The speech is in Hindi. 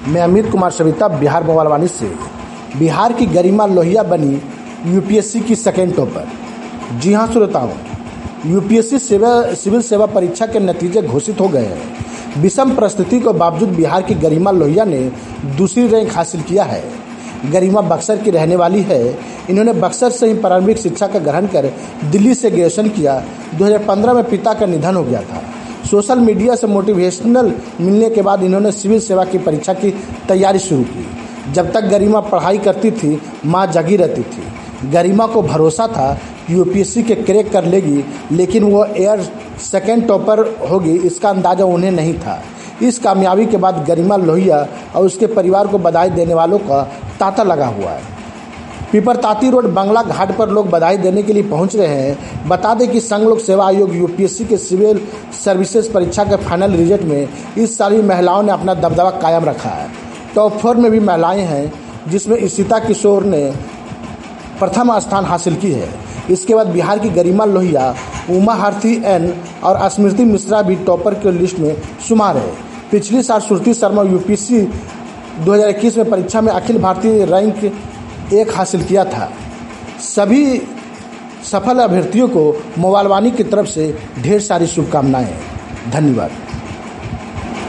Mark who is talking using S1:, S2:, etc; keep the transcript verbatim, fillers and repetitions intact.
S1: मैं अमित कुमार सविता, बिहार मोबाइल से। बिहार की गरिमा लोहिया बनी यूपीएससी की सेकेंड टॉपर। जी हाँ श्रोताओं, यूपीएससी सेवा सिविल सेवा परीक्षा के नतीजे घोषित हो गए हैं। विषम परिस्थिति के बावजूद बिहार की गरिमा लोहिया ने दूसरी रैंक हासिल किया है। गरिमा बक्सर की रहने वाली है। इन्होंने बक्सर से ही प्रारंभिक शिक्षा का ग्रहण कर दिल्ली से ग्रेजुएशन किया। दो हज़ार पंद्रह में पिता का निधन हो गया था। सोशल मीडिया से मोटिवेशनल मिलने के बाद इन्होंने सिविल सेवा की परीक्षा की तैयारी शुरू की। जब तक गरिमा पढ़ाई करती थी, मां जगी रहती थी। गरिमा को भरोसा था कि यूपीएससी के क्रैक कर लेगी, लेकिन वो एयर सेकेंड टॉपर होगी, इसका अंदाजा उन्हें नहीं था। इस कामयाबी के बाद गरिमा लोहिया और उसके परिवार को बधाई देने वालों का तांता लगा हुआ है। पीपरताती रोड बंगला घाट पर लोग बधाई देने के लिए पहुंच रहे हैं। बता दें कि संघ लोक सेवा आयोग यूपीएससी के सिविल सर्विसेज परीक्षा के फाइनल रिजल्ट में इस साल भी महिलाओं ने अपना दबदबा कायम रखा है। टॉप फोर में भी महिलाएं हैं, जिसमें इशिता किशोर ने प्रथम स्थान हासिल की है। इसके बाद बिहार की गरिमा लोहिया, उमा हार्थी एन और स्मृति मिश्रा भी टॉपर के लिस्ट में शुमार है। पिछली साल श्रुति शर्मा यूपीएससी दो हज़ार इक्कीस में परीक्षा में अखिल भारतीय रैंक एक हासिल किया था। सभी सफल अभ्यर्थियों को मोबाइल वाणी की तरफ से ढेर सारी शुभकामनाएं। धन्यवाद।